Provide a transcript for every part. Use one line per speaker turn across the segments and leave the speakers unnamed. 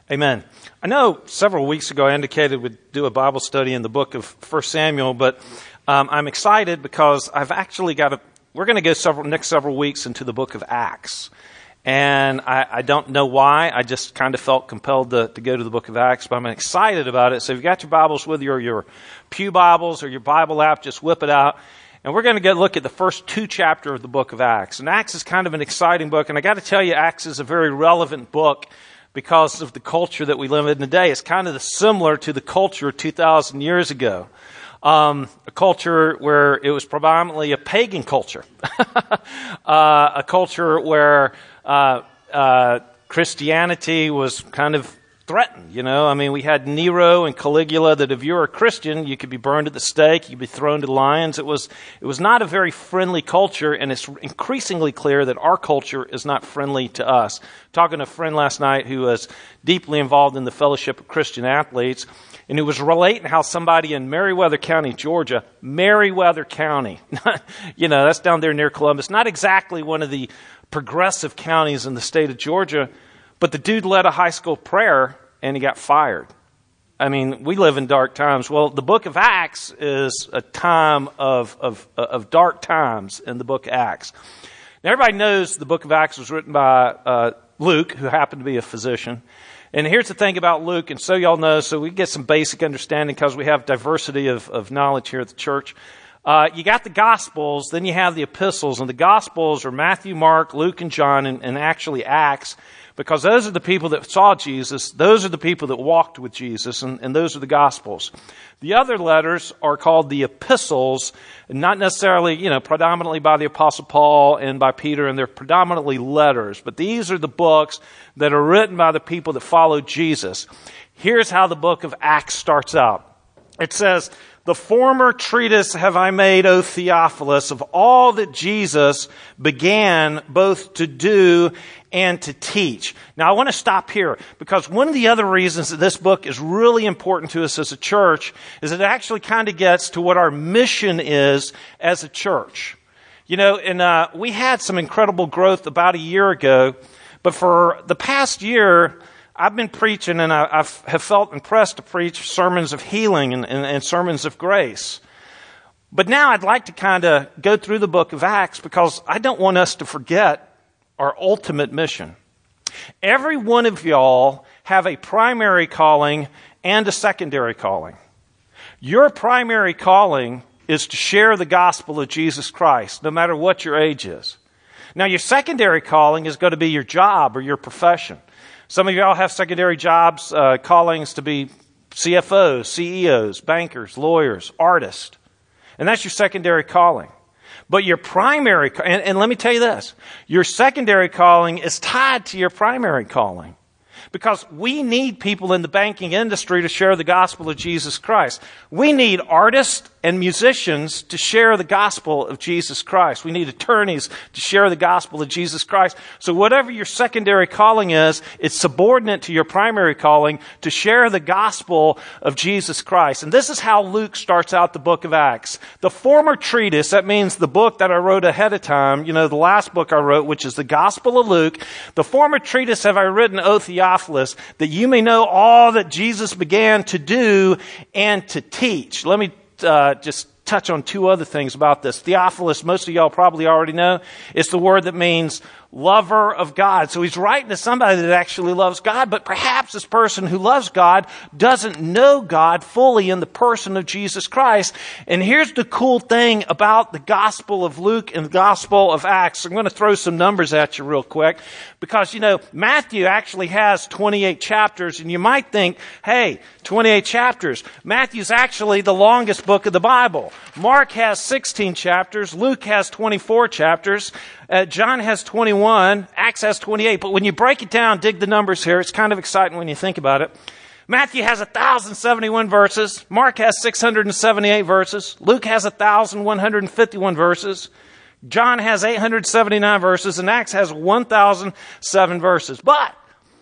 Amen. I know several weeks ago I indicated we'd do a Bible study in the book of 1 Samuel, but I'm excited because I've actually we're going to go next several weeks into the book of Acts. And I don't know why. I just kind of felt compelled to go to the book of Acts, but I'm excited about it. So if you've got your Bibles with you or your Pew Bibles or your Bible app, just whip it out. And we're going to look at the first two chapters of the book of Acts. And Acts is kind of an exciting book. And I got to tell you, Acts is a very relevant book because of the culture that we live in today. It's kind of similar to the culture 2,000 years ago. A culture where it was predominantly a pagan culture. A culture where Christianity was kind of threatened, you know. I mean, we had Nero and Caligula that if you were a Christian, you could be burned at the stake, you'd be thrown to the lions. It was not a very friendly culture, and it's increasingly clear that our culture is not friendly to us. Talking to a friend last night who was deeply involved in the Fellowship of Christian Athletes, and who was relating how somebody in Meriwether County, Georgia, Meriwether County, you know, that's down there near Columbus, not exactly one of the progressive counties in the state of Georgia, but the dude led a high school prayer and he got fired. I mean, we live in dark times. Well, the book of Acts is a time of dark times in the book of Acts. Now, everybody knows the book of Acts was written by Luke, who happened to be a physician. And here's the thing about Luke, and so y'all know, so we get some basic understanding because we have diversity of knowledge here at the church. You got the Gospels, then you have the epistles, and the Gospels are Matthew, Mark, Luke, and John, and actually Acts, because those are the people that saw Jesus, those are the people that walked with Jesus, and those are the Gospels. The other letters are called the epistles, not necessarily, you know, predominantly by the Apostle Paul and by Peter, and they're predominantly letters, but these are the books that are written by the people that followed Jesus. Here's how the book of Acts starts out. It says, "The former treatise have I made, O Theophilus, of all that Jesus began both to do and to teach." Now, I want to stop here because one of the other reasons that this book is really important to us as a church is it actually kind of gets to what our mission is as a church. You know, and we had some incredible growth about a year ago, but for the past year, I've been preaching and I have felt impressed to preach sermons of healing and sermons of grace. But now I'd like to kind of go through the book of Acts because I don't want us to forget our ultimate mission. Every one of y'all have a primary calling and a secondary calling. Your primary calling is to share the gospel of Jesus Christ, no matter what your age is. Now, your secondary calling is going to be your job or your profession. Some of y'all have secondary jobs, callings to be CFOs, CEOs, bankers, lawyers, artists. And that's your secondary calling. But your primary, and let me tell you this, your secondary calling is tied to your primary calling. Because we need people in the banking industry to share the gospel of Jesus Christ. We need artists and musicians to share the gospel of Jesus Christ. We need attorneys to share the gospel of Jesus Christ. So whatever your secondary calling is, it's subordinate to your primary calling to share the gospel of Jesus Christ. And this is how Luke starts out the book of Acts. The former treatise, that means the book that I wrote ahead of time, you know, the last book I wrote, which is the Gospel of Luke. The former treatise have I written, O Theophilus, that you may know all that Jesus began to do and to teach. Let me just touch on two other things about this. Theophilus, most of y'all probably already know, it's the word that means lover of God. So he's writing to somebody that actually loves God, but perhaps this person who loves God doesn't know God fully in the person of Jesus Christ. And here's the cool thing about the Gospel of Luke and the Gospel of Acts. I'm going to throw some numbers at you real quick because, you know, Matthew actually has 28 chapters, and you might think, hey, 28 chapters. Matthew's actually the longest book of the Bible. Mark has 16 chapters. Luke has 24 chapters. John has 21. Acts has 28. But when you break it down, dig the numbers here, it's kind of exciting when you think about it. Matthew has 1,071 verses. Mark has 678 verses. Luke has 1,151 verses. John has 879 verses. And Acts has 1,007 verses. But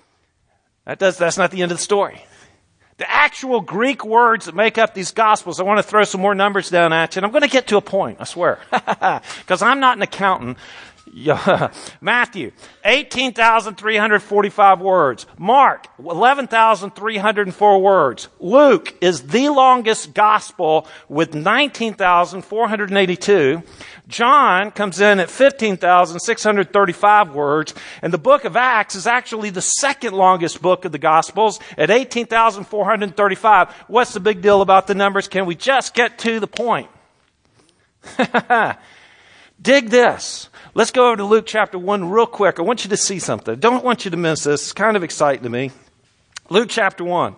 that's not the end of the story. The actual Greek words that make up these Gospels, I want to throw some more numbers down at you, and I'm going to get to a point, I swear, because I'm not an accountant. Matthew, 18,345 words. Mark, 11,304 words. Luke is the longest gospel with 19,482. John comes in at 15,635 words. And the book of Acts is actually the second longest book of the Gospels at 18,435. What's the big deal about the numbers? Can we just get to the point? Dig this. Let's go over to Luke chapter 1 real quick. I want you to see something. Don't want you to miss this. It's kind of exciting to me. Luke chapter 1.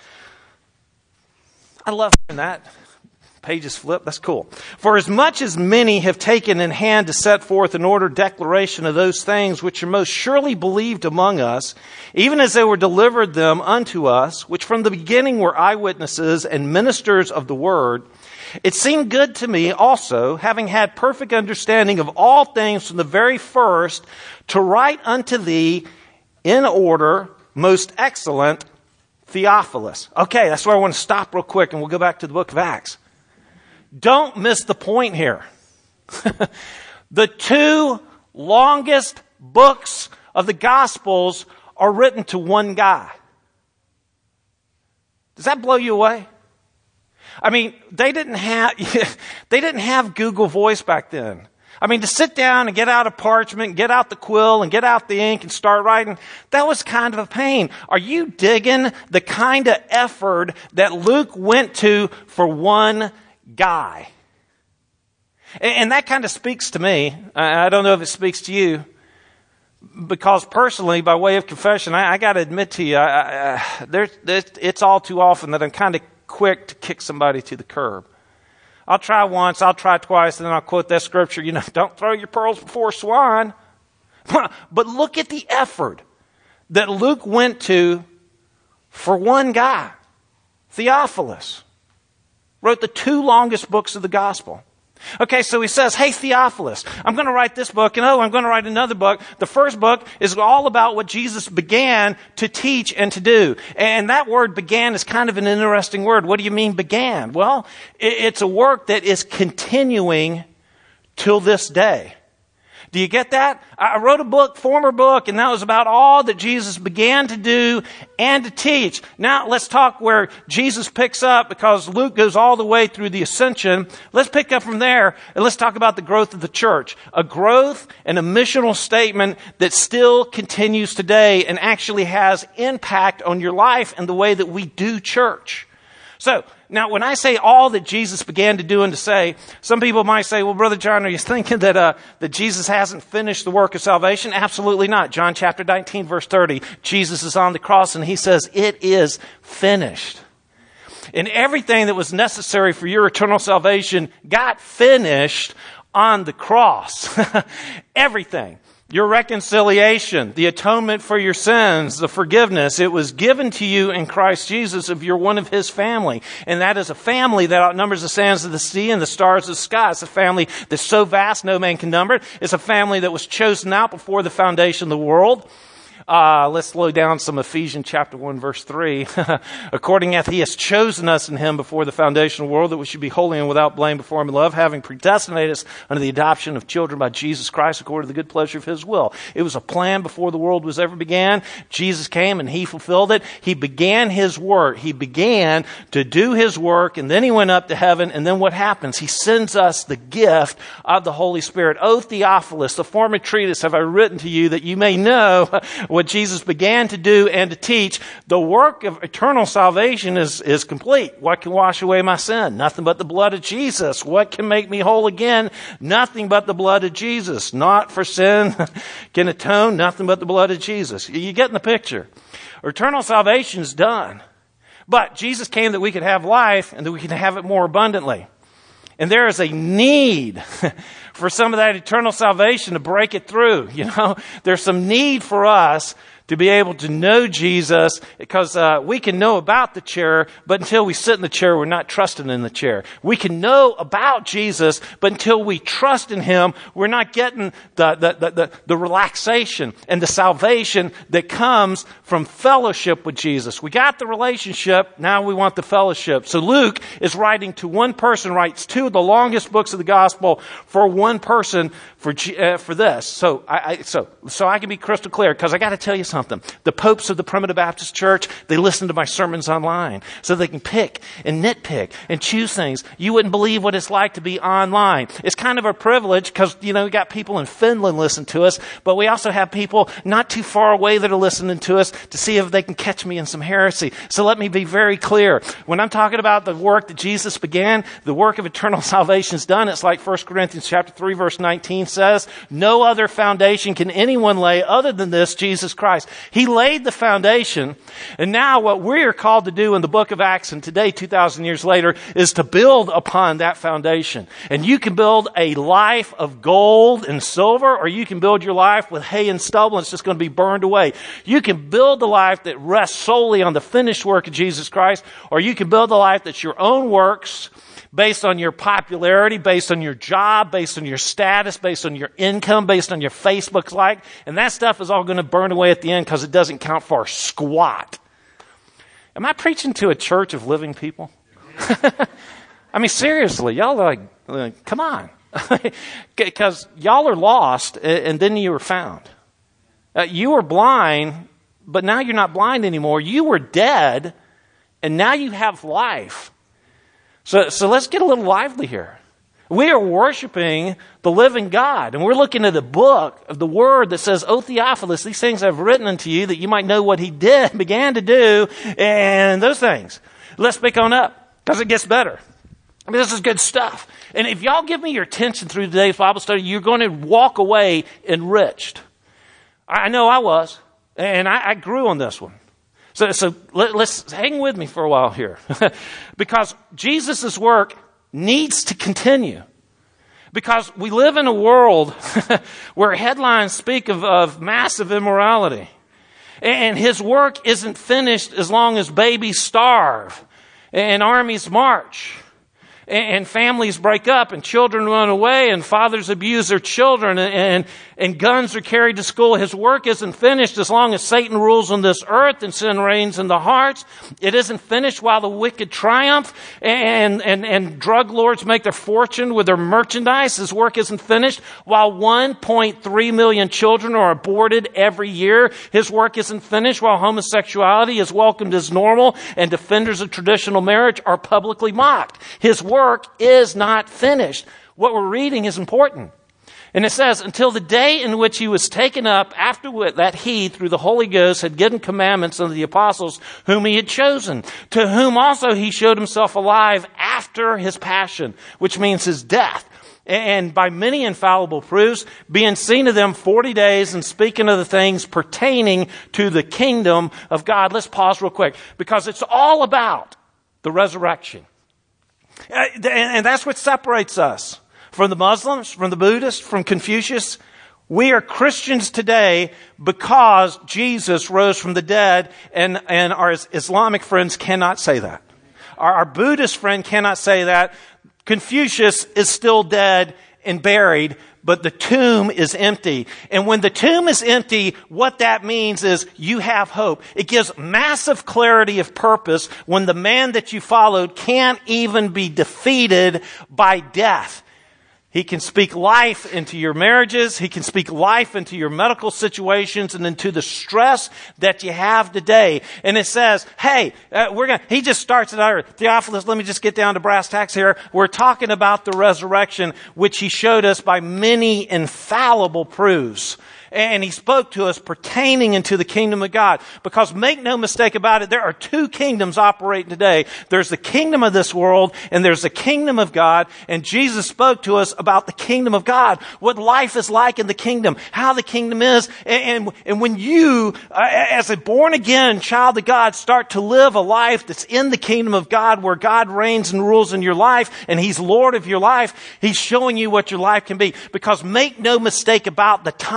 I love hearing that. Pages flip. That's cool. For as much as many have taken in hand to set forth an ordered declaration of those things which are most surely believed among us, even as they were delivered them unto us, which from the beginning were eyewitnesses and ministers of the word, it seemed good to me also, having had perfect understanding of all things from the very first, to write unto thee in order, most excellent Theophilus. Okay, that's where I want to stop real quick and we'll go back to the book of Acts. Don't miss the point here. The two longest books of the Gospels are written to one guy. Does that blow you away? I mean, they didn't have Google Voice back then. I mean, to sit down and get out a parchment, get out the quill and get out the ink and start writing, that was kind of a pain. Are you digging the kind of effort that Luke went to for one guy? And that kind of speaks to me. I don't know if it speaks to you, because personally, by way of confession, I got to admit to you, it's all too often that I'm kind of quick to kick somebody to the curb. I'll try once, I'll try twice, and then I'll quote that scripture, don't throw your pearls before swine. But look at the effort that Luke went to for one guy. Theophilus wrote the two longest books of the gospel. Okay, so he says, hey, Theophilus, I'm going to write this book, and I'm going to write another book. The first book is all about what Jesus began to teach and to do. And that word began is kind of an interesting word. What do you mean began? Well, it's a work that is continuing till this day. Do you get that? I wrote a former book, and that was about all that Jesus began to do and to teach. Now, let's talk where Jesus picks up, because Luke goes all the way through the ascension. Let's pick up from there, and let's talk about the growth of the church. A growth and a missional statement that still continues today and actually has impact on your life and the way that we do church. So, now when I say all that Jesus began to do and to say, some people might say, well, Brother John, are you thinking that Jesus hasn't finished the work of salvation? Absolutely not. John chapter 19, verse 30, Jesus is on the cross and he says, it is finished. And everything that was necessary for your eternal salvation got finished on the cross. Everything. Your reconciliation, the atonement for your sins, the forgiveness, it was given to you in Christ Jesus if you're one of His family. And that is a family that outnumbers the sands of the sea and the stars of the sky. It's a family that's so vast no man can number it. It's a family that was chosen out before the foundation of the world. Let's slow down some Ephesians chapter 1 verse 3. According as He has chosen us in Him before the foundation of the world, that we should be holy and without blame before Him in love, having predestinated us unto the adoption of children by Jesus Christ according to the good pleasure of His will. It was a plan before the world was ever began. Jesus came and He fulfilled it. He began His work. He began to do His work, and then He went up to heaven, and then what happens? He sends us the gift of the Holy Spirit. O Theophilus, the former treatise have I written to you, that you may know what Jesus began to do and to teach. The work of eternal salvation is complete. What can wash away my sin? Nothing but the blood of Jesus. What can make me whole again? Nothing but the blood of Jesus. Not for sin can atone. Nothing but the blood of Jesus. You get in the picture. Eternal salvation is done. But Jesus came that we could have life and that we can have it more abundantly. And there is a need for some of that eternal salvation to break it through. There's some need for us to be able to know Jesus, because we can know about the chair, but until we sit in the chair, we're not trusting in the chair. We can know about Jesus, but until we trust in Him, we're not getting the relaxation and the salvation that comes from fellowship with Jesus. We got the relationship, now we want the fellowship. So Luke is writing to one person, writes two of the longest books of the gospel for one person for this. So I can be crystal clear, because I got to tell you something. The popes of the Primitive Baptist Church, they listen to my sermons online so they can pick and nitpick and choose things. You wouldn't believe what it's like to be online. It's kind of a privilege because, we got people in Finland listen to us, but we also have people not too far away that are listening to us to see if they can catch me in some heresy. So let me be very clear. When I'm talking about the work that Jesus began, the work of eternal salvation is done. It's like 1 Corinthians chapter 3, verse 19 says, no other foundation can anyone lay other than this, Jesus Christ. He laid the foundation, and now what we are called to do in the book of Acts, and today, 2,000 years later, is to build upon that foundation. And you can build a life of gold and silver, or you can build your life with hay and stubble, and it's just going to be burned away. You can build the life that rests solely on the finished work of Jesus Christ, or you can build a life that's your own works, based on your popularity, based on your job, based on your status, based on your income, based on your Facebook like. And that stuff is all going to burn away at the end because it doesn't count for squat. Am I preaching to a church of living people? I mean, seriously, y'all are like, come on. Because y'all are lost and then you were found. You were blind, but now you're not blind anymore. You were dead and now you have life. So let's get a little lively here. We are worshiping the living God, and we're looking at a book of the Word that says, O Theophilus, these things I've written unto you that you might know what He began to do, and those things. Let's pick on up, because it gets better. I mean, this is good stuff. And if y'all give me your attention through today's Bible study, you're going to walk away enriched. I know I was, and I grew on this one. So let's hang with me for a while here. Because Jesus' work needs to continue. Because we live in a world where headlines speak of massive immorality. And His work isn't finished as long as babies starve and armies march. And families break up and children run away and fathers abuse their children and guns are carried to school. His work isn't finished as long as Satan rules on this earth and sin reigns in the hearts. It isn't finished while the wicked triumph and drug lords make their fortune with their merchandise. His work isn't finished while 1.3 million children are aborted every year. His work isn't finished while homosexuality is welcomed as normal and defenders of traditional marriage are publicly mocked. His work is not finished. What we're reading is important. And it says, until the day in which He was taken up, after that He, through the Holy Ghost, had given commandments unto the apostles whom He had chosen, to whom also He showed Himself alive after His passion, which means His death. And by many infallible proofs, being seen of them 40 days and speaking of the things pertaining to the kingdom of God. Let's pause real quick, because it's all about the resurrection. And that's what separates us from the Muslims, from the Buddhists, from Confucius. We are Christians today because Jesus rose from the dead, and our Islamic friends cannot say that. Our Buddhist friend cannot say that. Confucius is still dead and buried, but the tomb is empty. And when the tomb is empty, what that means is you have hope. It gives massive clarity of purpose when the man that you followed can't even be defeated by death. He can speak life into your marriages. He can speak life into your medical situations and into the stress that you have today. And it says, hey, he just starts it out. Theophilus, let me just get down to brass tacks here. We're talking about the resurrection, which He showed us by many infallible proofs. And He spoke to us pertaining into the kingdom of God. Because make no mistake about it, there are two kingdoms operating today. There's the kingdom of this world and there's the kingdom of God. And Jesus spoke to us about the kingdom of God, what life is like in the kingdom, how the kingdom is. And when you, as a born again child of God, start to live a life that's in the kingdom of God, where God reigns and rules in your life and He's Lord of your life, He's showing you what your life can be. Because make no mistake about the time that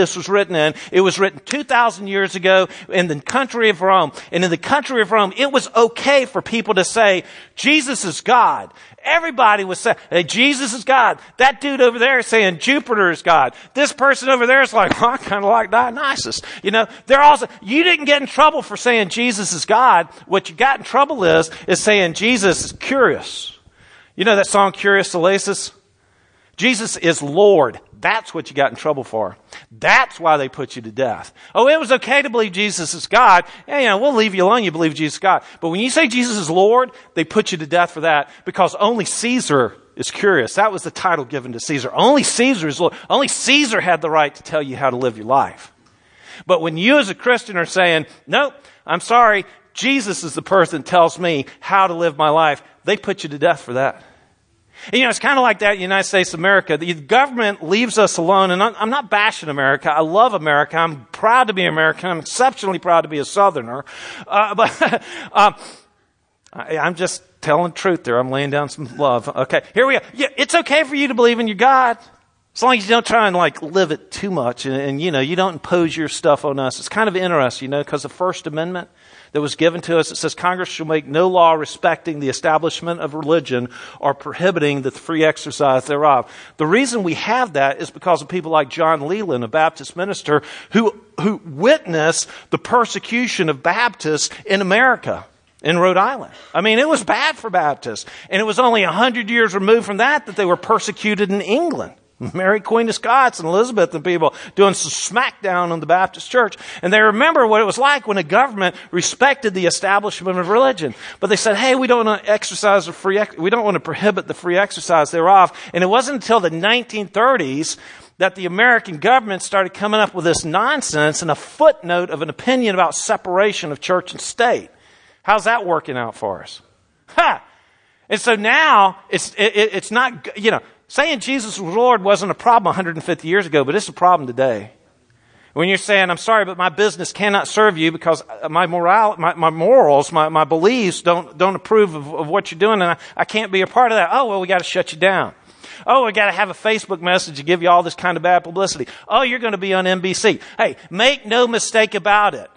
this was written in. It was written 2,000 years ago in the country of Rome. And in the country of Rome, it was okay for people to say, Jesus is God. Everybody was saying, hey, Jesus is God. That dude over there is saying Jupiter is God. This person over there is like, I kind of like Dionysus. You know, you didn't get in trouble for saying Jesus is God. What you got in trouble is saying Jesus is curious. You know that song, Curious Oasis? Jesus is Lord. That's what you got in trouble for. That's why they put you to death. Oh, it was okay to believe Jesus is God. Yeah, you know, we'll leave you alone. You believe Jesus is God. But when you say Jesus is Lord, they put you to death for that because only Caesar is curious. That was the title given to Caesar. Only Caesar is Lord. Only Caesar had the right to tell you how to live your life. But when you as a Christian are saying, nope, I'm sorry, Jesus is the person that tells me how to live my life, they put you to death for that. And, you know, it's kind of like that in the United States of America. The government leaves us alone, and I'm not bashing America. I love America. I'm proud to be American. I'm exceptionally proud to be a Southerner. But I'm just telling the truth there. I'm laying down some love. Okay, here we go. Yeah, it's okay for you to believe in your God, as long as you don't try and live it too much, and you know, you don't impose your stuff on us. It's kind of interesting, you know, because the First Amendment that was given to us, it says Congress shall make no law respecting the establishment of religion or prohibiting the free exercise thereof. The reason we have that is because of people like John Leland, a Baptist minister, who witnessed the persecution of Baptists in America, in Rhode Island. I mean, it was bad for Baptists. And it was only 100 years removed from that they were persecuted in England. Mary Queen of Scots and Elizabeth and people doing some smackdown on the Baptist church. And they remember what it was like when the government respected the establishment of religion. But they said, hey, we don't want to we don't want to prohibit the free exercise thereof. And it wasn't until the 1930s that the American government started coming up with this nonsense and a footnote of an opinion about separation of church and state. How's that working out for us? Ha! And so now it's not, you know, saying Jesus was Lord wasn't a problem 150 years ago, but it's a problem today. When you're saying, I'm sorry, but my business cannot serve you because my morals, my beliefs don't approve of what you're doing, and I can't be a part of that. Oh, well, we got to shut you down. Oh, we got to have a Facebook message to give you all this kind of bad publicity. Oh, you're going to be on NBC. Hey, make no mistake about it.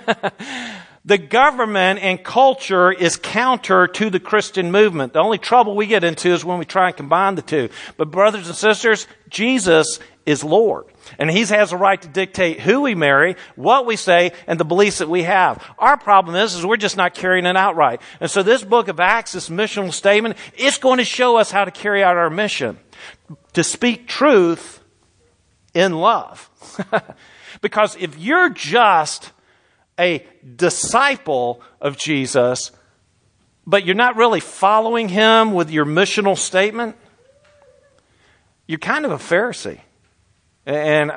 The government and culture is counter to the Christian movement. The only trouble we get into is when we try and combine the two. But brothers and sisters, Jesus is Lord. And He has a right to dictate who we marry, what we say, and the beliefs that we have. Our problem is we're just not carrying it out right. And so this book of Acts, this missional statement, it's going to show us how to carry out our mission. To speak truth in love. Because if you're just a disciple of Jesus, but you're not really following Him with your missional statement, you're kind of a Pharisee. And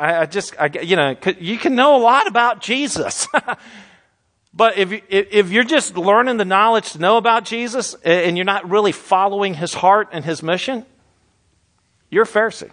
you can know a lot about Jesus. But if you're just learning the knowledge to know about Jesus and you're not really following His heart and His mission, you're a Pharisee.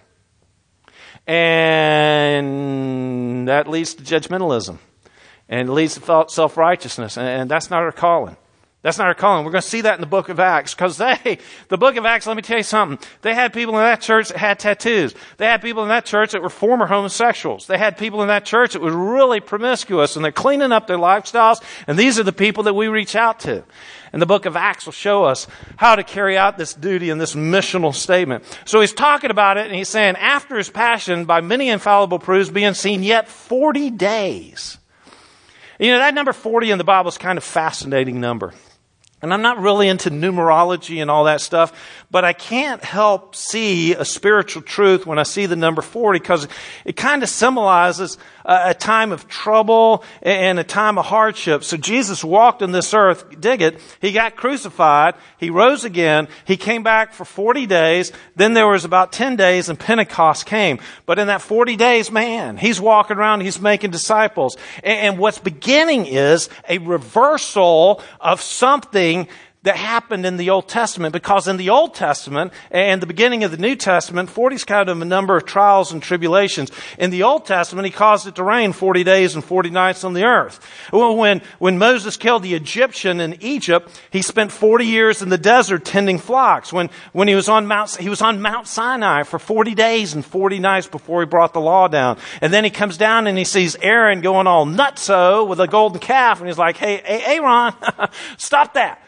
And that leads to judgmentalism. And it leads to self-righteousness. And that's not our calling. That's not our calling. We're going to see that in the book of Acts. Because the book of Acts, let me tell you something. They had people in that church that had tattoos. They had people in that church that were former homosexuals. They had people in that church that were really promiscuous. And they're cleaning up their lifestyles. And these are the people that we reach out to. And the book of Acts will show us how to carry out this duty and this missional statement. So he's talking about it and he's saying, after His passion, by many infallible proofs being seen, yet 40 days. You know, that number 40 in the Bible is kind of a fascinating number. And I'm not really into numerology and all that stuff, but I can't help see a spiritual truth when I see the number 40 because it kind of symbolizes a time of trouble and a time of hardship. So Jesus walked on this earth, dig it, He got crucified, He rose again, He came back for 40 days, then there was about 10 days and Pentecost came. But in that 40 days, man, He's walking around, He's making disciples. And what's beginning is a reversal of something that happened in the Old Testament, because in the Old Testament and the beginning of the New Testament, 40 is kind of a number of trials and tribulations. In the Old Testament, he caused it to rain 40 days and 40 nights on the earth. Well, when Moses killed the Egyptian in Egypt, he spent 40 years in the desert tending flocks. When he was on Mount Sinai for 40 days and 40 nights before he brought the law down. And then he comes down and he sees Aaron going all nutso with a golden calf, and he's like, hey, Aaron, stop that.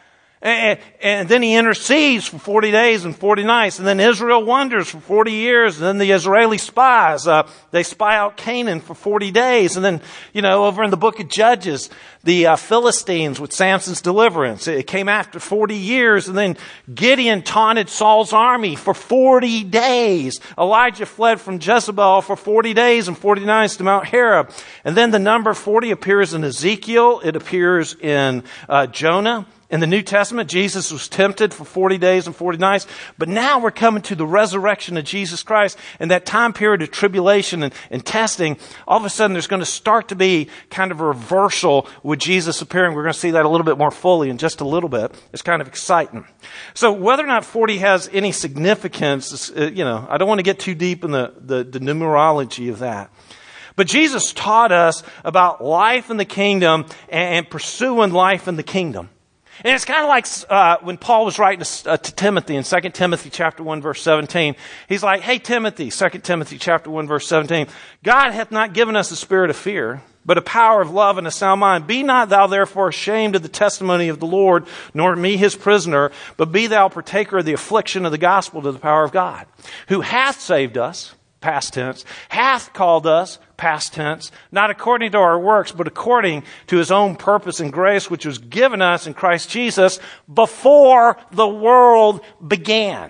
And then he intercedes for 40 days and 40 nights. And then Israel wanders for 40 years. And then the Israeli spies, they spy out Canaan for 40 days. And then, over in the book of Judges, the Philistines with Samson's deliverance. It came after 40 years. And then Gideon taunted Saul's army for 40 days. Elijah fled from Jezebel for 40 days and 40 nights to Mount Horeb. And then the number 40 appears in Ezekiel. It appears in Jonah. In the New Testament, Jesus was tempted for 40 days and 40 nights. But now we're coming to the resurrection of Jesus Christ. And that time period of tribulation and testing, all of a sudden there's going to start to be kind of a reversal with Jesus appearing. We're going to see that a little bit more fully in just a little bit. It's kind of exciting. So whether or not 40 has any significance, I don't want to get too deep in the numerology of that. But Jesus taught us about life in the kingdom and pursuing life in the kingdom. And it's kind of like when Paul was writing to Timothy in 2 Timothy chapter 1 verse 17. He's like, hey Timothy, 2 Timothy chapter 1 verse 17, God hath not given us a spirit of fear, but a power of love and a sound mind. Be not thou therefore ashamed of the testimony of the Lord, nor me his prisoner, but be thou partaker of the affliction of the gospel to the power of God, who hath saved us, past tense, hath called us, past tense, not according to our works, but according to his own purpose and grace, which was given us in Christ Jesus before the world began.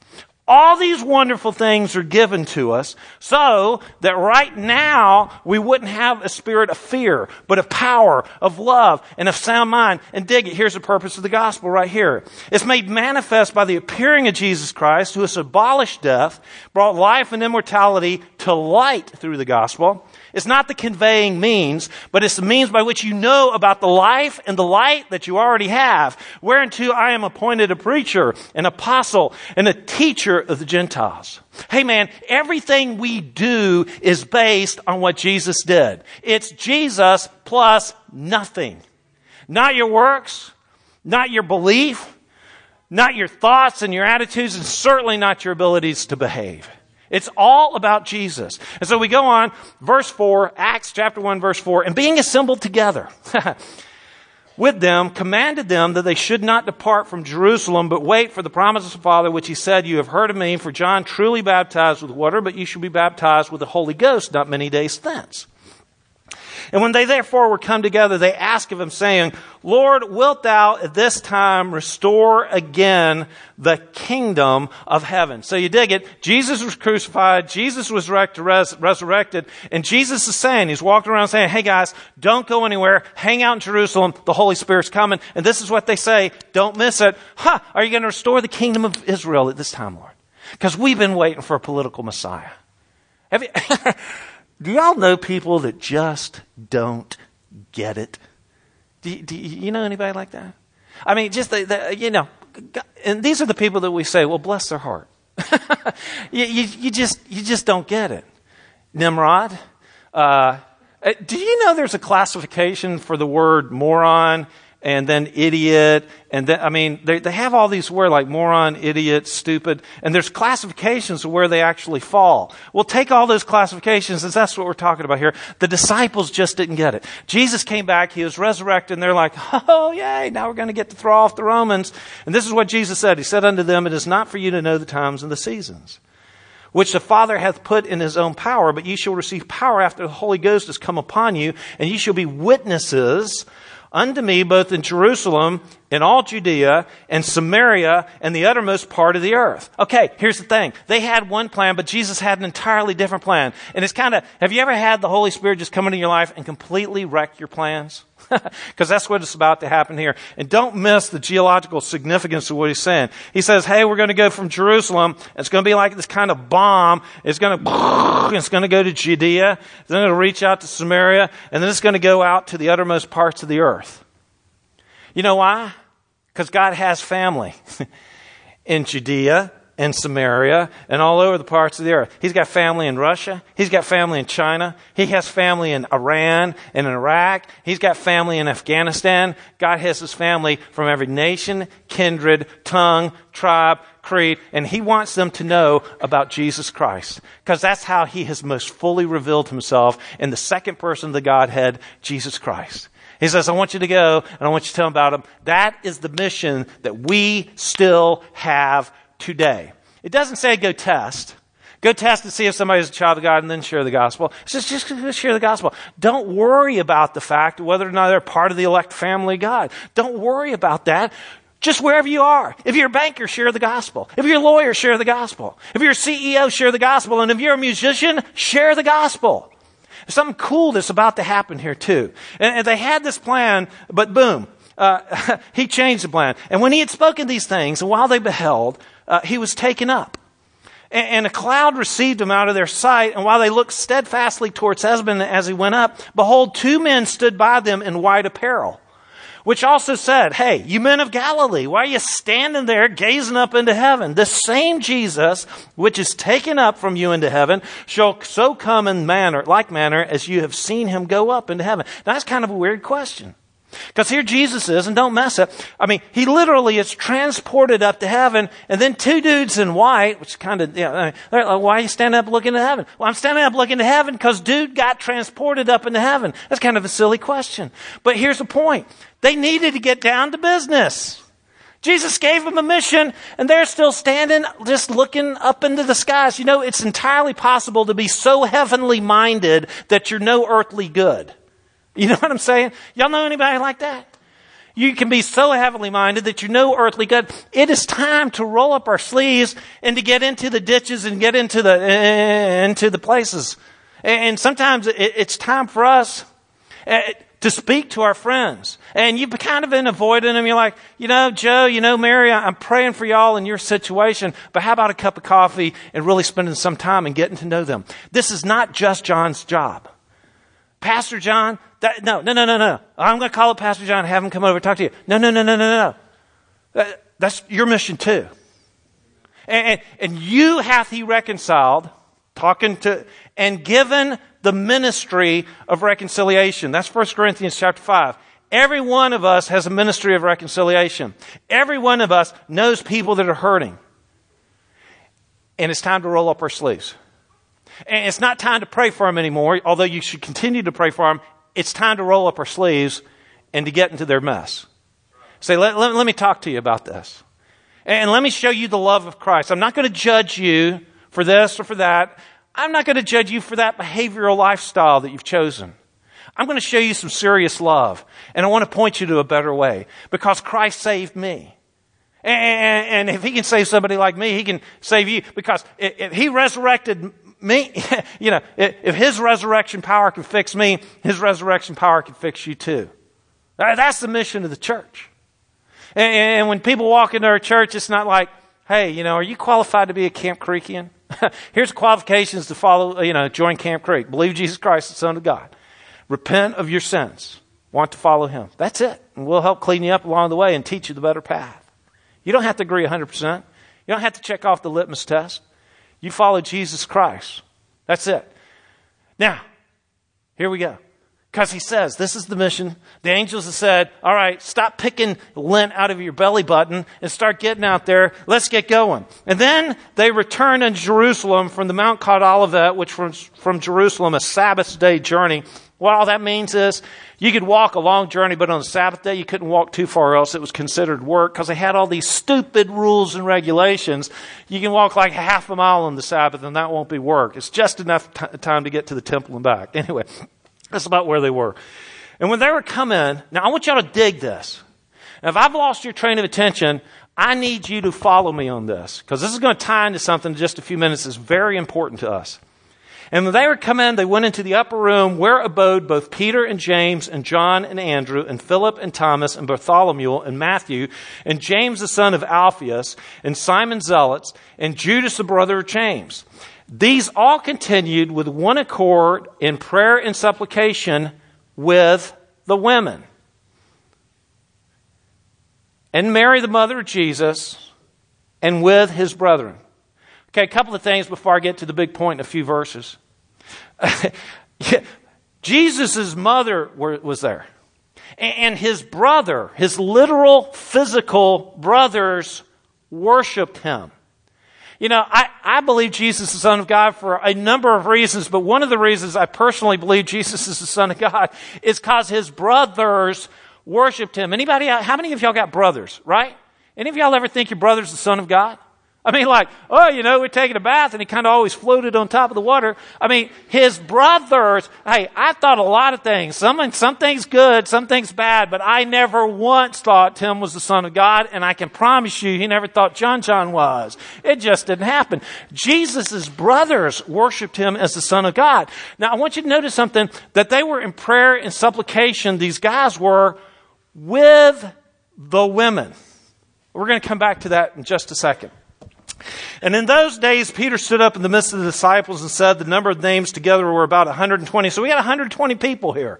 All these wonderful things are given to us so that right now we wouldn't have a spirit of fear, but of power, of love, and of sound mind. And dig it, here's the purpose of the gospel right here. It's made manifest by the appearing of Jesus Christ, who has abolished death, brought life and immortality to light through the gospel. It's not the conveying means, but it's the means by which you know about the life and the light that you already have, whereunto I am appointed a preacher, an apostle, and a teacher of the Gentiles. Hey man, everything we do is based on what Jesus did. It's Jesus plus nothing. Not your works, not your belief, not your thoughts and your attitudes, and certainly not your abilities to behave. It's all about Jesus. And so we go on, verse 4, Acts chapter 1, verse 4, and being assembled together with them, commanded them that they should not depart from Jerusalem, but wait for the promise of the Father, which he said, you have heard of me, for John truly baptized with water, but you shall be baptized with the Holy Ghost not many days thence. And when they therefore were come together, they asked of him, saying, Lord, wilt thou at this time restore again the kingdom of heaven? So you dig it. Jesus was crucified. Jesus was resurrected. And Jesus is saying, he's walking around saying, hey guys, don't go anywhere. Hang out in Jerusalem. The Holy Spirit's coming. And this is what they say. Don't miss it. Are you going to restore the kingdom of Israel at this time, Lord? Because we've been waiting for a political Messiah. Have you... Do y'all know people that just don't get it? Do you know anybody like that? I mean, just, and these are the people that we say, well, bless their heart. you just don't get it. Nimrod. Do you know there's a classification for the word moron and then idiot, and then, they have all these words like moron, idiot, stupid, and there's classifications of where they actually fall. We'll take all those classifications, and that's what we're talking about here. The disciples just didn't get it. Jesus came back, he was resurrected, and they're like, oh, yay, now we're going to get to throw off the Romans. And this is what Jesus said. He said unto them, it is not for you to know the times and the seasons, which the Father hath put in his own power, but ye shall receive power after the Holy Ghost is come upon you, and ye shall be witnesses unto me both in Jerusalem, in all Judea, and Samaria, and the uttermost part of the earth. Okay, here's the thing. They had one plan, but Jesus had an entirely different plan. And it's kind of, have you ever had the Holy Spirit just come into your life and completely wreck your plans? Because that's what is about to happen here. And don't miss the geological significance of what he's saying. He says, hey, we're going to go from Jerusalem. It's going to be like this kind of bomb. It's going to go to Judea. Then it'll reach out to Samaria. And then it's going to go out to the uttermost parts of the earth. You know why? Because God has family in Judea and Samaria and all over the parts of the earth. He's got family in Russia. He's got family in China. He has family in Iran and in Iraq. He's got family in Afghanistan. God has his family from every nation, kindred, tongue, tribe, creed, and he wants them to know about Jesus Christ, because that's how he has most fully revealed himself in the second person of the Godhead, Jesus Christ. He says, I want you to go and I want you to tell them about him. That is the mission that we still have today. It doesn't say go test. Go test to see if somebody's a child of God and then share the gospel. It's just share the gospel. Don't worry about the fact whether or not they're part of the elect family of God. Don't worry about that. Just wherever you are. If you're a banker, share the gospel. If you're a lawyer, share the gospel. If you're a CEO, share the gospel. And if you're a musician, share the gospel. There's something cool that's about to happen here too. And they had this plan, but boom, he changed the plan. And when he had spoken these things, and while they beheld, he was taken up. And a cloud received him out of their sight. And while they looked steadfastly towards heaven as he went up, behold, two men stood by them in white apparel, which also said, hey, you men of Galilee, why are you standing there gazing up into heaven? The same Jesus, which is taken up from you into heaven, shall so come in like manner as you have seen him go up into heaven. Now, that's kind of a weird question. Because here Jesus is, and don't mess up. I mean, he literally is transported up to heaven, and then two dudes in white, which kind of, they're like, why are you standing up looking to heaven? Well, I'm standing up looking to heaven because dude got transported up into heaven. That's kind of a silly question. But here's the point. They needed to get down to business. Jesus gave them a mission, and they're still standing, just looking up into the skies. You know, it's entirely possible to be so heavenly minded that you're no earthly good. You know what I'm saying? Y'all know anybody like that? You can be so heavenly minded that you know earthly good. It is time to roll up our sleeves and to get into the ditches and get into the places. And sometimes it's time for us to speak to our friends. And you've kind of been avoiding them. You're like, you know, Joe, you know, Mary, I'm praying for y'all in your situation, but how about a cup of coffee and really spending some time and getting to know them? This is not just John's job. Pastor John, no. I'm going to call up Pastor John and have him come over and talk to you. No. That's your mission too. And you hath he reconciled, talking to, and given the ministry of reconciliation. That's 1 Corinthians chapter 5. Every one of us has a ministry of reconciliation. Every one of us knows people that are hurting. And it's time to roll up our sleeves. And it's not time to pray for them anymore, although you should continue to pray for them. It's time to roll up our sleeves and to get into their mess. Say, let me talk to you about this. And let me show you the love of Christ. I'm not going to judge you for this or for that. I'm not going to judge you for that behavioral lifestyle that you've chosen. I'm going to show you some serious love. And I want to point you to a better way, because Christ saved me. And if he can save somebody like me, he can save you. Because if he resurrected me, you know, if his resurrection power can fix me, his resurrection power can fix you too. That's the mission of the church. And when people walk into our church, it's not like, hey, you know, are you qualified to be a Camp Creekian? Here's qualifications to follow, you know, join Camp Creek. Believe Jesus Christ, the Son of God. Repent of your sins. Want to follow him. That's it. And we'll help clean you up along the way and teach you the better path. You don't have to agree 100%. You don't have to check off the litmus test. You follow Jesus Christ. That's it. Now, here we go. Because he says, this is the mission. The angels have said, all right, stop picking lint out of your belly button and start getting out there. Let's get going. And then they return in Jerusalem from the Mount called Olivet, which from Jerusalem, a Sabbath day journey. What all that means is you could walk a long journey, but on the Sabbath day, you couldn't walk too far, else it was considered work, because they had all these stupid rules and regulations. You can walk like half a mile on the Sabbath, and that won't be work. It's just enough time to get to the temple and back. Anyway, that's about where they were. And when they were coming, now I want y'all to dig this. Now, if I've lost your train of attention, I need you to follow me on this, because this is going to tie into something in just a few minutes that's very important to us. And when they were come in, they went into the upper room where abode both Peter and James and John and Andrew and Philip and Thomas and Bartholomew and Matthew and James the son of Alphaeus and Simon Zealots and Judas the brother of James. These all continued with one accord in prayer and supplication with the women. and Mary, the mother of Jesus, and with his brethren. Okay, a couple of things before I get to the big point in a few verses. Jesus' mother was there. And his brother, his literal physical brothers, worshiped him. You know, I believe Jesus is the Son of God for a number of reasons, but one of the reasons I personally believe Jesus is the Son of God is because his brothers worshiped him. Anybody, how many of y'all got brothers, right? Any of y'all ever think your brother's the Son of God? I mean, like, oh, you know, we're taking a bath and he kind of always floated on top of the water. I mean, his brothers, hey, I thought a lot of things. Some things good, some things bad, but I never once thought Tim was the Son of God, and I can promise you he never thought John was. It just didn't happen. Jesus' brothers worshiped him as the Son of God. Now, I want you to notice something, that they were in prayer and supplication, these guys were, with the women. We're going to come back to that in just a second. And in those days, Peter stood up in the midst of the disciples and said the number of names together were about 120. So we had 120 people here.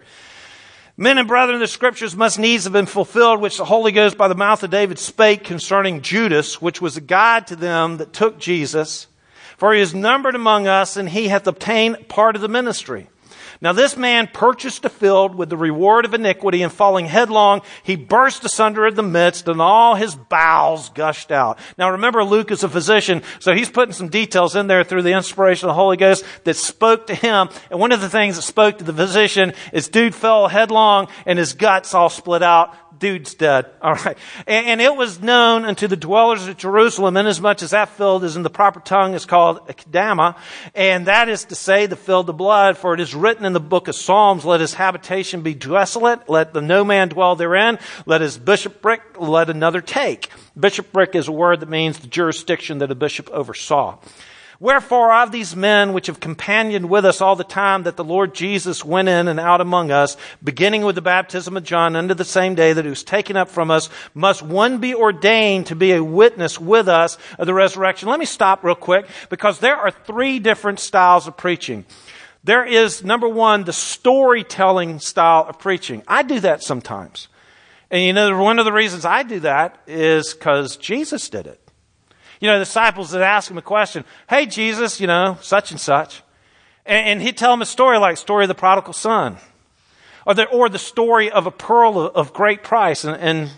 Men and brethren, the scriptures must needs have been fulfilled, which the Holy Ghost by the mouth of David spake concerning Judas, which was a guide to them that took Jesus. For he is numbered among us, and he hath obtained part of the ministry. Now this man purchased a field with the reward of iniquity, and falling headlong, he burst asunder in the midst, and all his bowels gushed out. Now remember, Luke is a physician, so he's putting some details in there through the inspiration of the Holy Ghost that spoke to him. And one of the things that spoke to the physician is dude fell headlong, and his guts all split out. Dude's dead. All right. And it was known unto the dwellers of Jerusalem, inasmuch as that field is in the proper tongue is called Kedama, and that is to say the field of blood, for it is written in the book of Psalms, let his habitation be desolate, let no man dwell therein, let his bishopric let another take. Bishopric is a word that means the jurisdiction that a bishop oversaw. Wherefore of these men which have companioned with us all the time that the Lord Jesus went in and out among us, beginning with the baptism of John unto the same day that he was taken up from us, must one be ordained to be a witness with us of the resurrection. Let me stop real quick, because there are three different styles of preaching. There is, number one, the storytelling style of preaching. I do that sometimes. And you know, one of the reasons I do that is because Jesus did it. You know, the disciples would ask him a question. Hey, Jesus, you know, such and such. And he'd tell them a story like story of the prodigal son. Or the story of a pearl of great price. And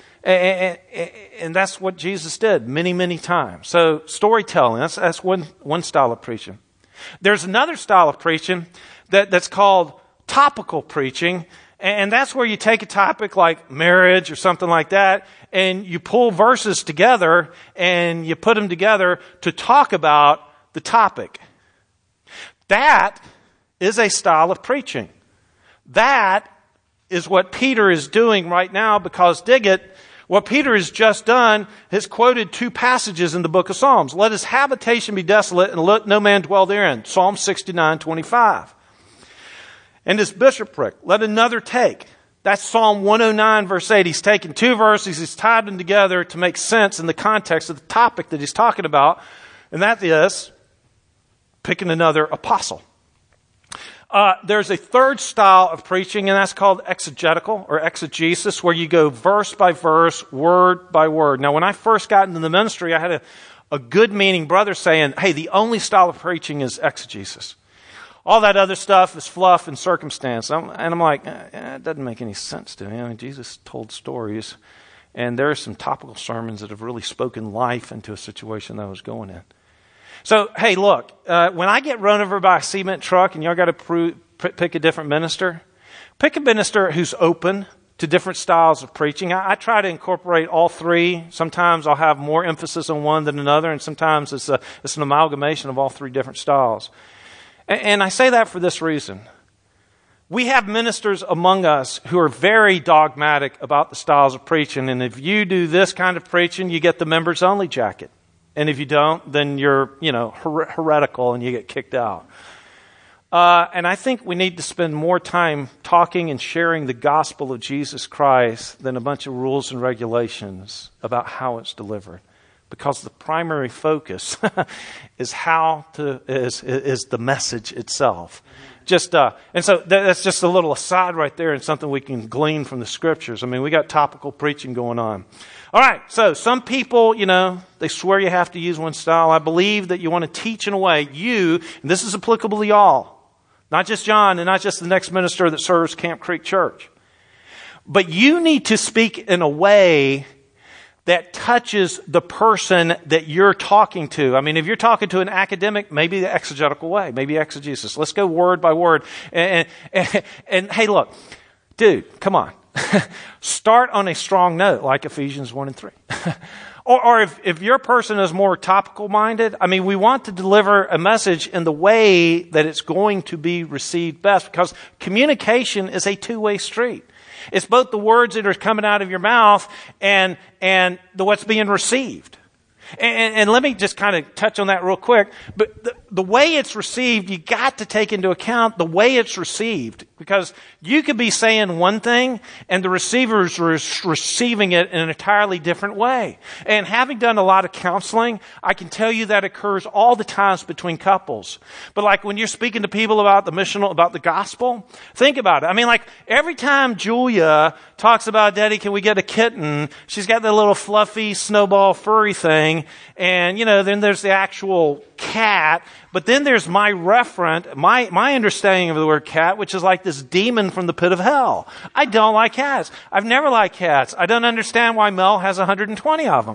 that's what Jesus did many, many times. So storytelling, that's one style of preaching. There's another style of preaching that's called topical preaching. And that's where you take a topic like marriage or something like that, and you pull verses together and you put them together to talk about the topic. That is a style of preaching. That is what Peter is doing right now, because dig it, what Peter has just done has quoted two passages in the book of Psalms. Let his habitation be desolate and let no man dwell therein. Psalm 69:25. And his bishopric, let another take. That's Psalm 109, verse 8. He's taken two verses, he's tied them together to make sense in the context of the topic that he's talking about. And that is picking another apostle. There's a third style of preaching, and that's called exegetical or exegesis, where you go verse by verse, word by word. Now, when I first got into the ministry, I had a good-meaning brother saying, hey, the only style of preaching is exegesis. All that other stuff is fluff and circumstance. And I'm like, it doesn't make any sense to me. I mean, Jesus told stories, and there are some topical sermons that have really spoken life into a situation that I was going in. So, hey, look, when I get run over by a cement truck and y'all got to pick a different minister, pick a minister who's open to different styles of preaching. I try to incorporate all three. Sometimes I'll have more emphasis on one than another, and sometimes it's an amalgamation of all three different styles. And I say that for this reason. We have ministers among us who are very dogmatic about the styles of preaching. And if you do this kind of preaching, you get the members only jacket. And if you don't, then you're, heretical and you get kicked out. And I think we need to spend more time talking and sharing the gospel of Jesus Christ than a bunch of rules and regulations about how it's delivered. Because the primary focus is the message itself. And so that's just a little aside right there and something we can glean from the scriptures. I mean, we got topical preaching going on. All right, so some people, they swear you have to use one style. I believe that you want to teach in a way, and this is applicable to y'all, not just John and not just the next minister that serves Camp Creek Church. But you need to speak in a way that touches the person that you're talking to. I mean, if you're talking to an academic, maybe the exegetical way, maybe exegesis. Let's go word by word. And hey, look, dude, come on. Start on a strong note, like Ephesians 1 and 3. Or if your person is more topical minded, I mean, we want to deliver a message in the way that it's going to be received best, because communication is a two-way street. It's both the words that are coming out of your mouth and what's being received. And let me just kind of touch on that real quick. But the way it's received, you got to take into account the way it's received. Because you could be saying one thing and the receiver's receiving it in an entirely different way. And having done a lot of counseling, I can tell you that occurs all the times between couples. But like when you're speaking to people about the gospel, think about it. I mean, like every time Julia talks about, Daddy, can we get a kitten? She's got that little fluffy snowball furry thing. And, then there's the actual cat. But then there's my understanding of the word cat, which is like this demon from the pit of hell. I don't like cats. I've never liked cats. I don't understand why Mel has 120 of them.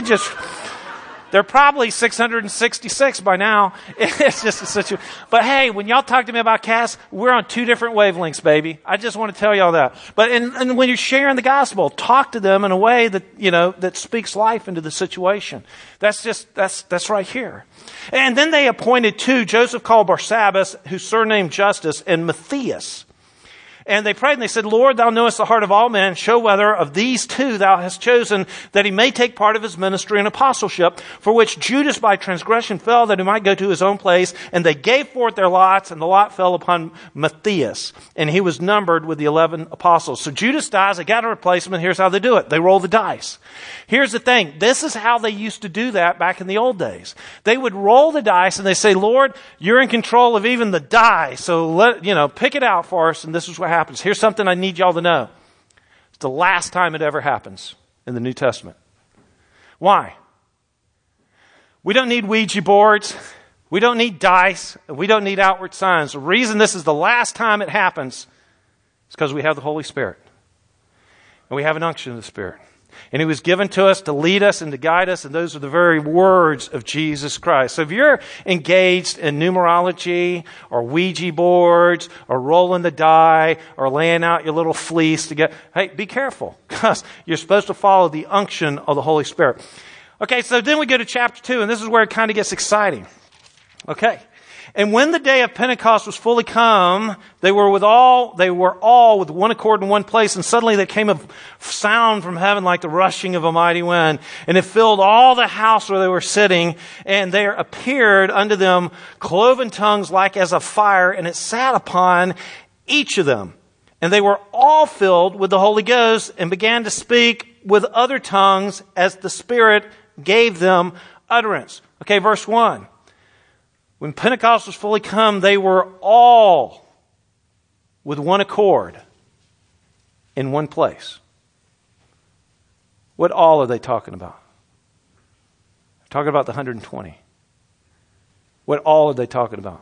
They're probably 666 by now. It's just a situation. But hey, when y'all talk to me about cats, we're on two different wavelengths, baby. I just want to tell y'all that. But and when you're sharing the gospel, talk to them in a way that, that speaks life into the situation. That's right here. And then they appointed two, Joseph called Barsabbas, whose surname Justus, and Matthias. And they prayed and they said, Lord, thou knowest the heart of all men. Show whether of these two thou hast chosen, that he may take part of his ministry and apostleship, for which Judas by transgression fell, that he might go to his own place. And they gave forth their lots, and the lot fell upon Matthias. And he was numbered with the 11 apostles. So Judas dies, they got a replacement. Here's how they do it. They roll the dice. Here's the thing. This is how they used to do that back in the old days. They would roll the dice and they say, Lord, you're in control of even the die. So pick it out for us. And this is what happens. Here's something I need y'all to know. It's the last time it ever happens in the New Testament. Why? We don't need Ouija boards. We don't need dice. We don't need outward signs. The reason this is the last time it happens is because we have the Holy Spirit. And we have an unction of the Spirit. And he was given to us to lead us and to guide us, and those are the very words of Jesus Christ. So if you're engaged in numerology or Ouija boards or rolling the die or laying out your little fleece hey, be careful, because you're supposed to follow the unction of the Holy Spirit. Okay, so then we go to chapter 2, and this is where it kind of gets exciting. Okay. And when the day of Pentecost was fully come, they were all with one accord in one place, and suddenly there came a sound from heaven like the rushing of a mighty wind, and it filled all the house where they were sitting, and there appeared unto them cloven tongues like as of fire, and it sat upon each of them. And they were all filled with the Holy Ghost, and began to speak with other tongues as the Spirit gave them utterance. Okay, verse 1. When Pentecost was fully come, they were all with one accord in one place. What all are they talking about? They're talking about the 120. What all are they talking about?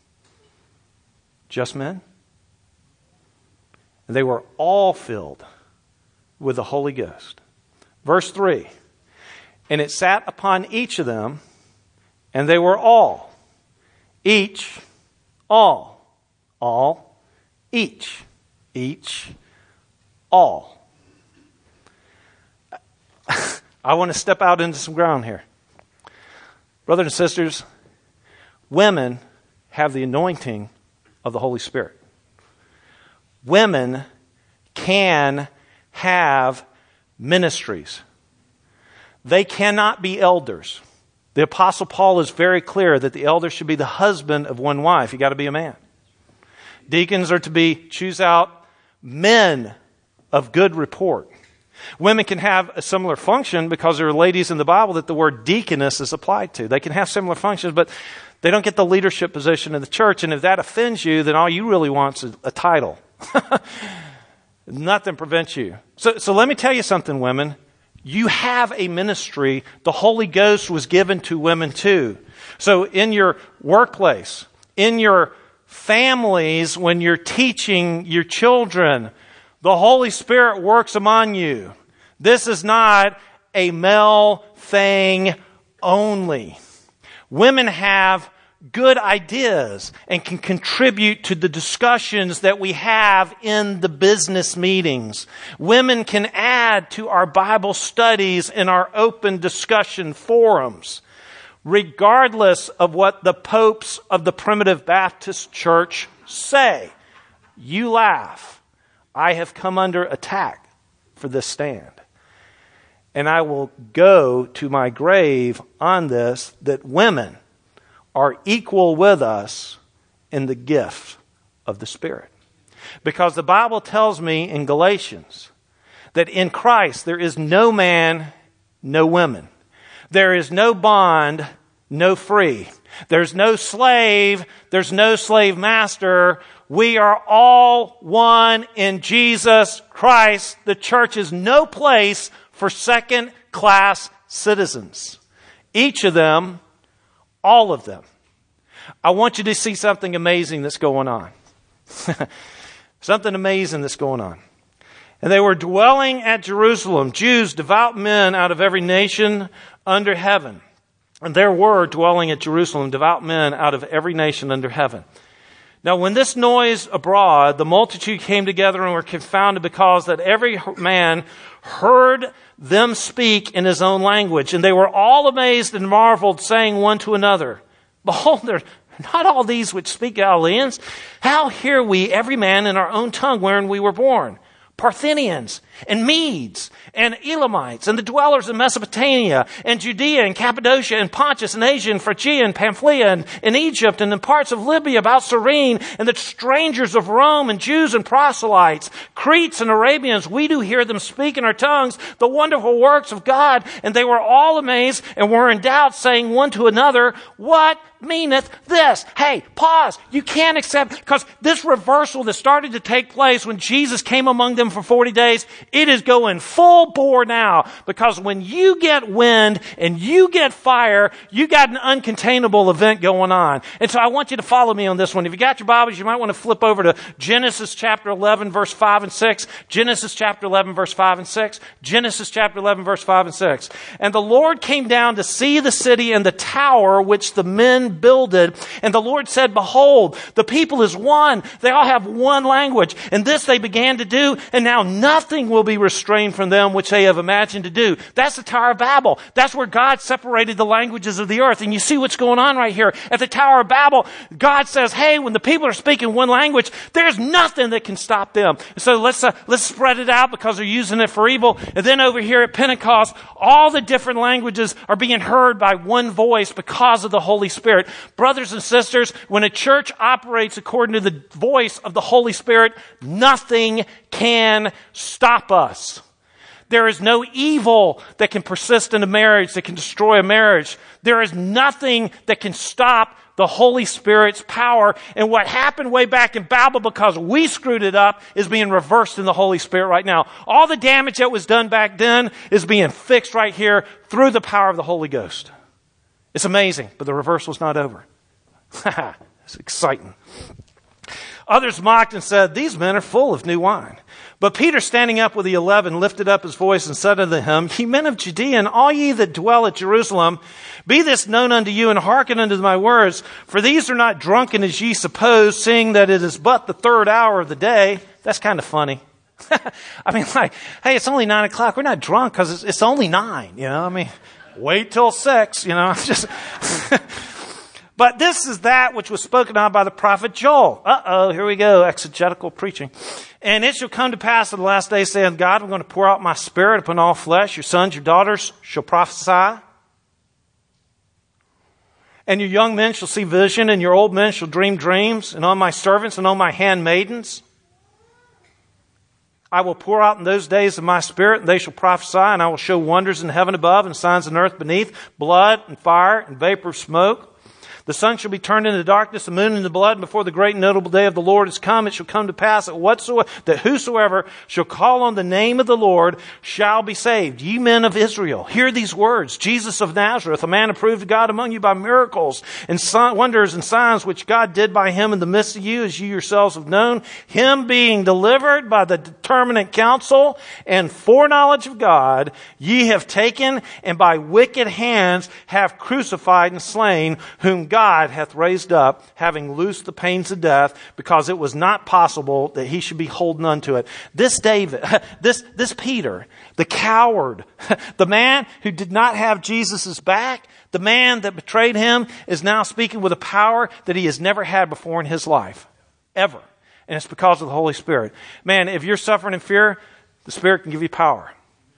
Just men? And they were all filled with the Holy Ghost. Verse 3. And it sat upon each of them, and they were all. Each, all, each, all. I want to step out into some ground here. Brothers and sisters, women have the anointing of the Holy Spirit. Women can have ministries. They cannot be elders. The Apostle Paul is very clear that the elder should be the husband of one wife. You got to be a man. Deacons are to choose out men of good report. Women can have a similar function because there are ladies in the Bible that the word deaconess is applied to. They can have similar functions, but they don't get the leadership position in the church. And if that offends you, then all you really want is a title. Nothing prevents you. So let me tell you something, women. You have a ministry. The Holy Ghost was given to women too. So in your workplace, in your families, when you're teaching your children, the Holy Spirit works among you. This is not a male thing only. Women have good ideas and can contribute to the discussions that we have in the business meetings. Women can add to our Bible studies in our open discussion forums. Regardless of what the popes of the Primitive Baptist Church say. You laugh. I have come under attack for this stand. And I will go to my grave on this, that women are equal with us in the gift of the Spirit. Because the Bible tells me in Galatians that in Christ there is no man, no women. There is no bond, no free. There's no slave, there's no slave master. We are all one in Jesus Christ. The church is no place for second-class citizens. Each of them, all of them. I want you to see something amazing that's going on. Something amazing that's going on. And they were dwelling at Jerusalem, Jews, devout men out of every nation under heaven. And there were dwelling at Jerusalem devout men out of every nation under heaven. Now when this noise abroad, the multitude came together and were confounded, because that every man heard them speak in his own language. And they were all amazed and marveled, saying one to another, Behold, they're not all these which speak Galileans. How hear we every man in our own tongue wherein we were born? Parthians and Medes and Elamites and the dwellers in Mesopotamia and Judea and Cappadocia and Pontus and Asia and Phrygia and Pamphylia and Egypt and in parts of Libya about Cyrene, and the strangers of Rome and Jews and proselytes, Cretes and Arabians, we do hear them speak in our tongues the wonderful works of God. And they were all amazed and were in doubt, saying one to another, What meaneth this? Hey, pause. You can't accept, because this reversal that started to take place when Jesus came among them for 40 days, it is going full bore now. Because when you get wind and you get fire, you got an uncontainable event going on. And so I want you to follow me on this one. If you got your Bibles, you might want to flip over to Genesis chapter 11, verse 5 and 6. Genesis chapter 11, verse 5 and 6. Genesis chapter 11, verse 5 and 6. And the Lord came down to see the city and the tower which the men builded. And the Lord said, Behold, the people is one. They all have one language. And this they began to do. And now nothing will be restrained from them which they have imagined to do. That's the Tower of Babel. That's where God separated the languages of the earth. And you see what's going on right here. At the Tower of Babel, God says, hey, when the people are speaking one language, there's nothing that can stop them. So let's spread it out because they're using it for evil. And then over here at Pentecost, all the different languages are being heard by one voice because of the Holy Spirit. Brothers and sisters, when a church operates according to the voice of the Holy Spirit, nothing can stop us. There is no evil that can persist in a marriage, that can destroy a marriage. There is nothing that can stop the Holy Spirit's power. And what happened way back in Babel, because we screwed it up, is being reversed in the Holy Spirit right now. All the damage that was done back then is being fixed right here through the power of the Holy Ghost. It's amazing, but the reversal's not over. It's exciting. Others mocked and said, These men are full of new wine. But Peter, standing up with the 11, lifted up his voice and said unto him, Ye men of Judea, and all ye that dwell at Jerusalem, be this known unto you, and hearken unto my words. For these are not drunken as ye suppose, seeing that it is but the third hour of the day. That's kind of funny. I mean, like, hey, it's only 9 o'clock. We're not drunk because it's only 9. You know, I mean, wait till 6. You know, just... But this is that which was spoken of by the prophet Joel. Here we go, exegetical preaching. And it shall come to pass in the last days, saying God, I'm going to pour out my spirit upon all flesh. Your sons, your daughters shall prophesy. And your young men shall see vision, and your old men shall dream dreams. And on my servants and on my handmaidens I will pour out in those days of my Spirit, and they shall prophesy, and I will show wonders in heaven above and signs in earth beneath, blood and fire and vapor of smoke. The sun shall be turned into darkness, the moon into blood, and before the great and notable day of the Lord is come, it shall come to pass that whosoever shall call on the name of the Lord shall be saved. Ye men of Israel, hear these words. Jesus of Nazareth, a man approved of God among you by miracles and wonders and signs which God did by him in the midst of you, as you yourselves have known, him being delivered by the determinate counsel and foreknowledge of God, ye have taken and by wicked hands have crucified and slain, whom God hath raised up, having loosed the pains of death, because it was not possible that he should be holden unto it. This David, this Peter, the coward, the man who did not have Jesus' back, the man that betrayed him, is now speaking with a power that he has never had before in his life. Ever. And it's because of the Holy Spirit. Man, if you're suffering in fear, the Spirit can give you power.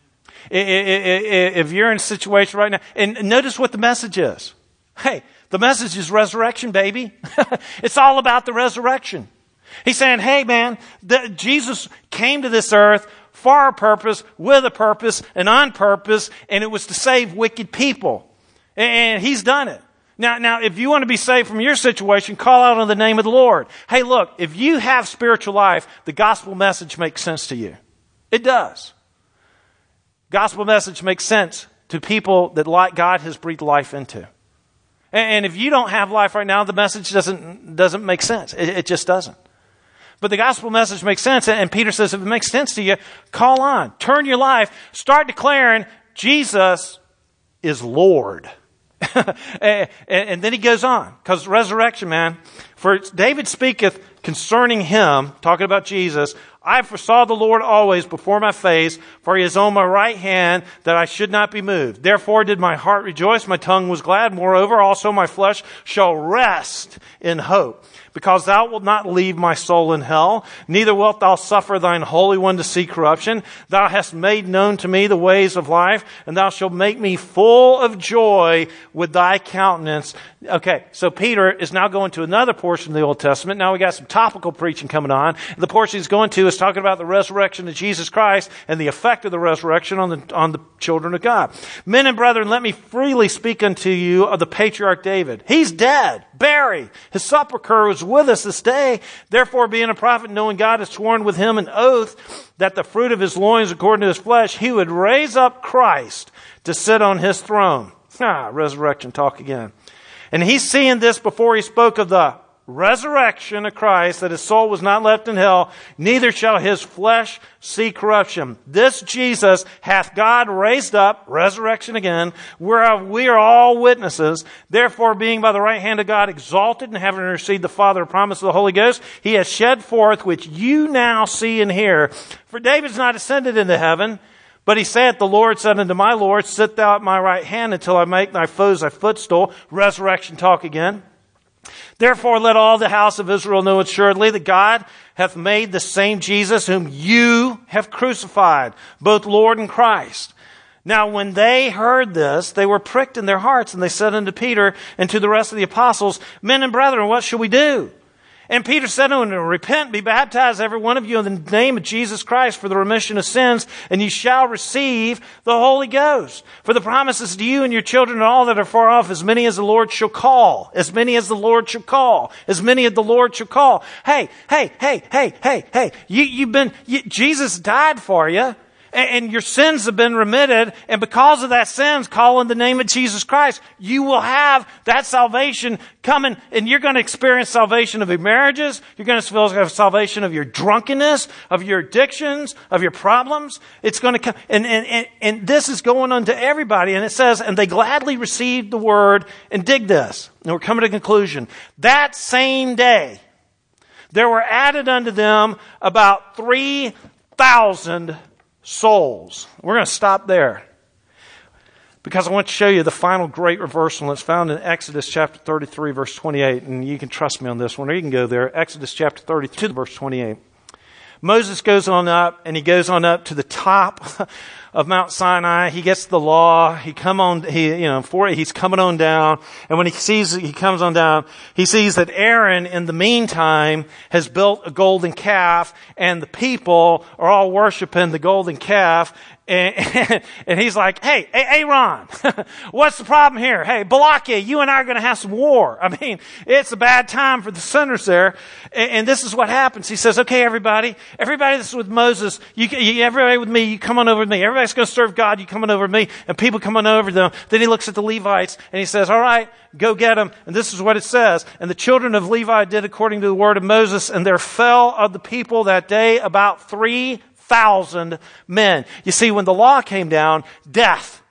If you're in a situation right now, and notice what the message is. Hey, the message is resurrection, baby. It's all about the resurrection. He's saying, hey man, Jesus came to this earth for a purpose, with a purpose, and on purpose, and it was to save wicked people. And he's done it. Now, if you want to be saved from your situation, call out on the name of the Lord. Hey look, if you have spiritual life, the gospel message makes sense to you. It does. Gospel message makes sense to people that God has breathed life into. And if you don't have life right now, the message doesn't make sense. It just doesn't. But the gospel message makes sense. And Peter says, if it makes sense to you, call on. Turn your life. Start declaring Jesus is Lord. And then he goes on. Because resurrection, man. For David speaketh concerning him, talking about Jesus, I foresaw the Lord always before my face, for he is on my right hand, that I should not be moved. Therefore did my heart rejoice, my tongue was glad. Moreover, also my flesh shall rest in hope. Because thou wilt not leave my soul in hell, neither wilt thou suffer thine Holy One to see corruption. Thou hast made known to me the ways of life, and thou shalt make me full of joy with thy countenance. Okay, so Peter is now going to another portion of the Old Testament. Now we got some topical preaching coming on. The portion he's going to is talking about the resurrection of Jesus Christ and the effect of the resurrection on the children of God. Men and brethren, let me freely speak unto you of the patriarch David. He's dead, buried. His sepulchre is with us this day. Therefore, being a prophet, knowing God has sworn with him an oath that the fruit of his loins, according to his flesh, he would raise up Christ to sit on his throne. Resurrection talk again. And he's seeing this before he spoke of the resurrection of Christ, that his soul was not left in hell, neither shall his flesh see corruption. This Jesus hath God raised up, resurrection again, whereof we are all witnesses. Therefore, being by the right hand of God exalted, and having received the Father a promise of the Holy Ghost, he has shed forth, which you now see and hear. For David's not ascended into heaven, but he saith, the Lord said unto my Lord, sit thou at my right hand until I make thy foes thy footstool. Resurrection talk again. Therefore let all the house of Israel know assuredly that God hath made the same Jesus whom you have crucified, both Lord and Christ. Now when they heard this, they were pricked in their hearts, and they said unto Peter and to the rest of the apostles, men and brethren, what shall we do? And Peter said unto them, repent, be baptized every one of you in the name of Jesus Christ for the remission of sins, and ye shall receive the Holy Ghost. For the promises to you and your children and all that are far off, as many as the Lord shall call. As many as the Lord shall call. As many as the Lord shall call. Hey. Jesus died for you. And your sins have been remitted, and because of that sins, call in the name of Jesus Christ. You will have that salvation coming, and you're going to experience salvation of your marriages. You're going to have salvation of your drunkenness, of your addictions, of your problems. It's going to come, and this is going on to everybody. And it says, and they gladly received the word, and dig this. And we're coming to a conclusion. That same day, there were added unto them about 3,000 souls. We're going to stop there because I want to show you the final great reversal. It's found in Exodus chapter 33, verse 28. And you can trust me on this one, or you can go there. Exodus chapter 32, verse 28. Moses goes on up, and he goes on up to the top of Mount Sinai. He gets the law. He's coming on down. And when he comes on down, he sees that Aaron, in the meantime, has built a golden calf, and the people are all worshiping the golden calf. And he's like, hey, Aaron, what's the problem here? Hey, Balakia, you and I are going to have some war. I mean, it's a bad time for the sinners there. And this is what happens. He says, okay, everybody this is with Moses. Everybody with me, you come on over with me. Everybody's going to serve God, you come on over with me. And people come on over to them. Then he looks at the Levites and he says, all right, go get them. And this is what it says. And the children of Levi did according to the word of Moses, and there fell of the people that day about 3,000 men. You see, when the law came down, death.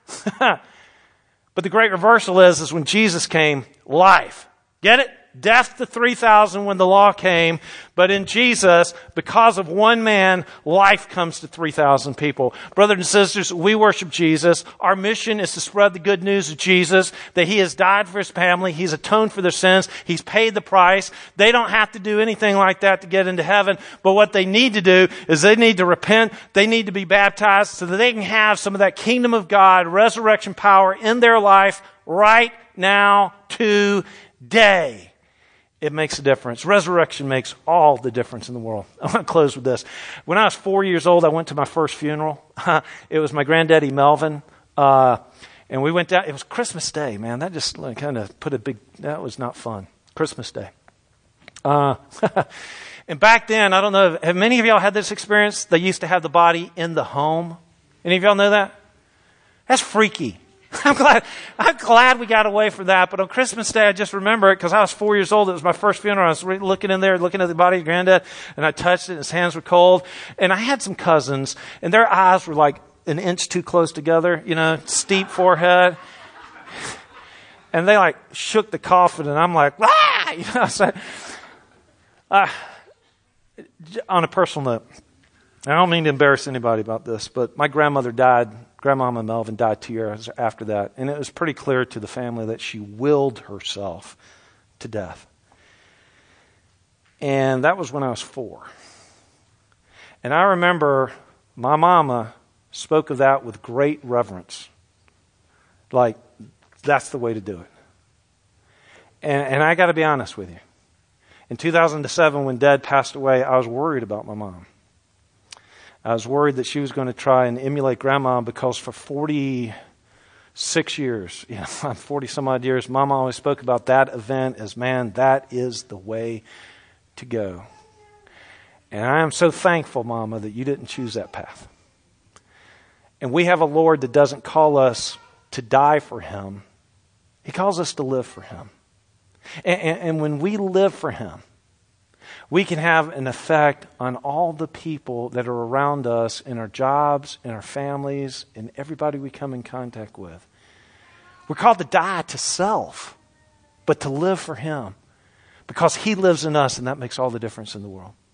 But the great reversal is when Jesus came, life. Get it? Death to 3,000 when the law came, but in Jesus, because of one man, life comes to 3,000 people. Brothers and sisters, we worship Jesus. Our mission is to spread the good news of Jesus, that He has died for His family. He's atoned for their sins. He's paid the price. They don't have to do anything like that to get into heaven, but what they need to do is they need to repent. They need to be baptized so that they can have some of that kingdom of God, resurrection power in their life right now, today. It makes a difference. Resurrection makes all the difference in the world. I want to close with this. When I was 4 years old, I went to my first funeral. It was my granddaddy, Melvin. And we went down. It was Christmas Day, man. That just kind of that was not fun. Christmas Day. And back then, I don't know, have many of y'all had this experience? They used to have the body in the home. Any of y'all know that? That's freaky. I'm glad we got away from that. But on Christmas Day, I just remember it because I was 4 years old. It was my first funeral. I was looking in there, looking at the body of Granddad, and I touched it. His hands were cold. And I had some cousins, and their eyes were like an inch too close together, steep forehead. And they like shook the coffin, and I'm like, ah! On a personal note, I don't mean to embarrass anybody about this, but my grandmother died. Grandmama Melvin died 2 years after that. And it was pretty clear to the family that she willed herself to death. And that was when I was 4. And I remember my mama spoke of that with great reverence. Like, that's the way to do it. And I got to be honest with you. In 2007, when Dad passed away, I was worried about my mom. I was worried that she was going to try and emulate Grandma because for 46 years, 40 some odd years, Mama always spoke about that event as, man, that is the way to go. And I am so thankful, Mama, that you didn't choose that path. And we have a Lord that doesn't call us to die for Him. He calls us to live for Him. And when we live for Him, we can have an effect on all the people that are around us in our jobs, in our families, and everybody we come in contact with. We're called to die to self, but to live for Him because He lives in us, and that makes all the difference in the world.